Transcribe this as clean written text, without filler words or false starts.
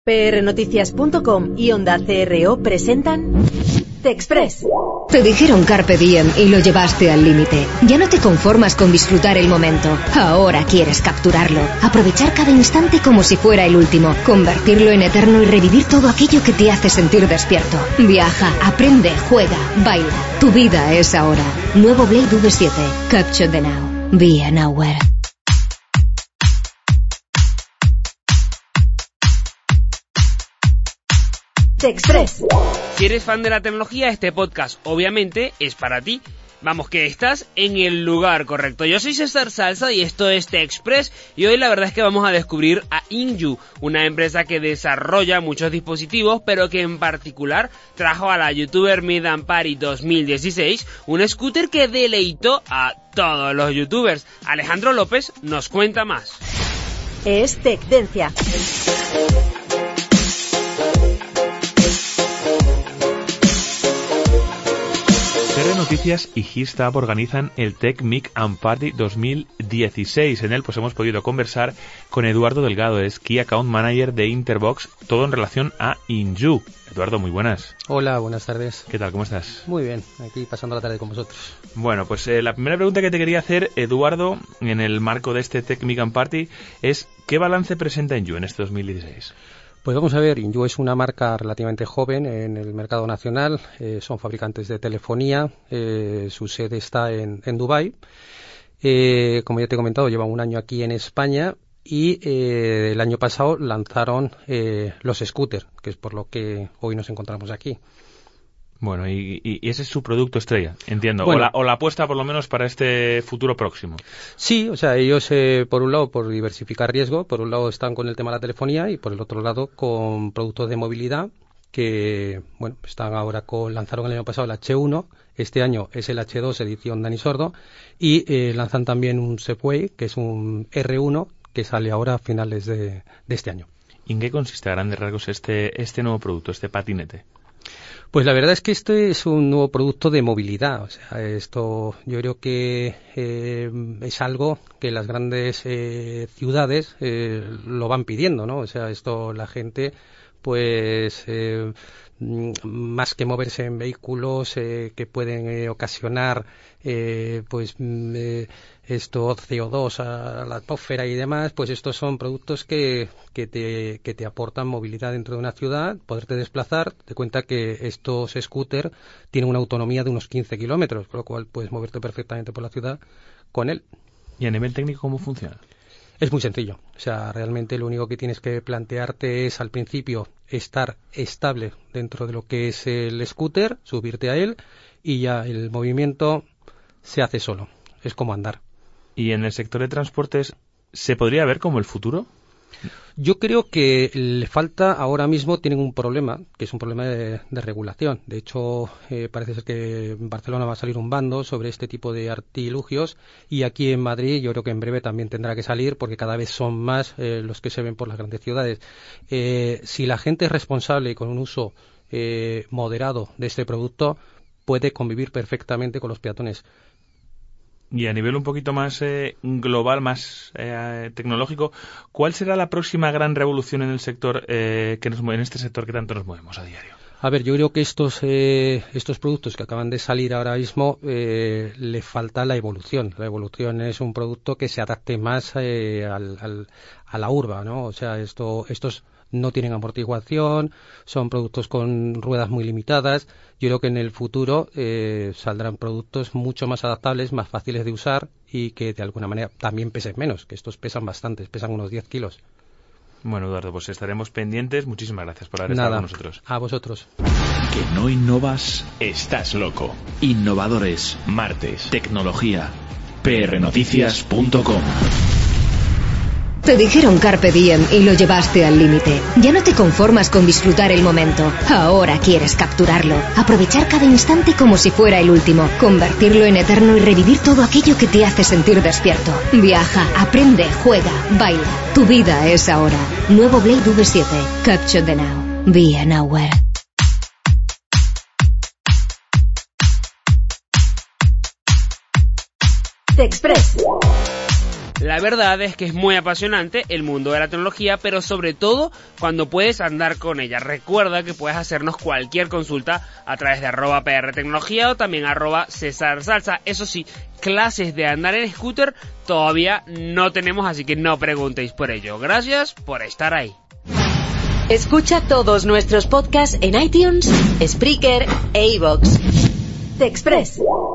prnoticias.com y Onda CRO presentan TEXpress. Te dijeron carpe diem y lo llevaste al límite. Ya no te conformas con disfrutar el momento. Ahora quieres capturarlo. Aprovechar cada instante como si fuera el último. Convertirlo en eterno y revivir todo aquello que te hace sentir despierto. Viaja, aprende, juega, baila. Tu vida es ahora. Nuevo Blade V7. Capture the now. Be a nowhere. TEXpress. Si eres fan de la tecnología, este podcast obviamente es para ti. Vamos, que estás en el lugar correcto. Yo soy César Salsa y esto es TEXpress, y hoy la verdad es que vamos a descubrir a Inju, una empresa que desarrolla muchos dispositivos, pero que en particular trajo a la youtuber Meet and Party 2016 un scooter que deleitó a todos los youtubers. Alejandro López nos cuenta más. Es Tecdencia. Noticias y Hitstab organizan el Tech Meet and Party 2016. En él pues hemos podido conversar con Eduardo Delgado, es Key Account Manager de Interbox, todo en relación a Inju. Eduardo, muy buenas. Hola, buenas tardes. ¿Qué tal? ¿Cómo estás? Muy bien, aquí pasando la tarde con vosotros. Bueno, pues la primera pregunta que te quería hacer, Eduardo, en el marco de este Tech Meet and Party, es ¿qué balance presenta Inju en este 2016? Pues vamos a ver, Inju es una marca relativamente joven en el mercado nacional, son fabricantes de telefonía, su sede está en Dubái, como ya te he comentado, llevan un año aquí en España y el año pasado lanzaron los scooters, que es por lo que hoy nos encontramos aquí. Bueno, y ese es su producto estrella, entiendo, bueno, o la apuesta por lo menos para este futuro próximo. Sí, o sea, ellos por un lado, por diversificar riesgo, por un lado están con el tema de la telefonía y por el otro lado con productos de movilidad que, bueno, están ahora lanzaron el año pasado el H1, este año es el H2 edición Dani Sordo y lanzan también un Segway, que es un R1 que sale ahora a finales de este año. ¿Y en qué consiste a grandes rasgos este nuevo producto, este patinete? Pues la verdad es que este es un nuevo producto de movilidad. O sea, esto yo creo que es algo que las grandes ciudades lo van pidiendo, ¿no? O sea, esto la gente, pues, más que moverse en vehículos que pueden ocasionar, esto CO2 a la atmósfera y demás, pues estos son productos que te aportan movilidad dentro de una ciudad, poderte desplazar. Te cuenta que estos scooters tienen una autonomía de unos 15 kilómetros, con lo cual puedes moverte perfectamente por la ciudad con él. ¿Y a nivel técnico cómo funciona? Es muy sencillo. O sea, realmente lo único que tienes que plantearte es al principio estar estable dentro de lo que es el scooter, subirte a él y ya el movimiento se hace solo. Es como andar. ¿Y en el sector de transportes se podría ver como el futuro? Yo creo que le falta, ahora mismo tienen un problema, que es un problema de regulación. De hecho, parece ser que en Barcelona va a salir un bando sobre este tipo de artilugios y aquí en Madrid yo creo que en breve también tendrá que salir porque cada vez son más los que se ven por las grandes ciudades. Si la gente es responsable y con un uso moderado de este producto, puede convivir perfectamente con los peatones. Y a nivel un poquito más global, más tecnológico, ¿cuál será la próxima gran revolución en el sector en este sector que tanto nos movemos a diario? A ver, yo creo que estos productos que acaban de salir ahora mismo le falta la evolución. La evolución es un producto que se adapte más a la urba, ¿no? O sea, estos no tienen amortiguación, son productos con ruedas muy limitadas. Yo creo que en el futuro saldrán productos mucho más adaptables, más fáciles de usar y que de alguna manera también pesen menos, que estos pesan bastante, pesan unos 10 kilos. Bueno, Eduardo, pues estaremos pendientes. Muchísimas gracias por haber estado con nosotros. A vosotros. Que no innovas, estás loco. Innovadores, martes, tecnología, prnoticias.com. Te dijeron carpe diem y lo llevaste al límite. Ya no te conformas con disfrutar el momento. Ahora quieres capturarlo. Aprovechar cada instante como si fuera el último. Convertirlo en eterno y revivir todo aquello que te hace sentir despierto. Viaja, aprende, juega, baila. Tu vida es ahora. Nuevo Blade V7. Capture the now. Be a nowhere. TEXpress. La verdad es que es muy apasionante el mundo de la tecnología, pero sobre todo cuando puedes andar con ella. Recuerda que puedes hacernos cualquier consulta a través de @prtecnología o también @CesarSalsa. Eso sí, clases de andar en scooter todavía no tenemos, así que no preguntéis por ello. Gracias por estar ahí. Escucha todos nuestros podcasts en iTunes, Spreaker e iVoox. TechExpress.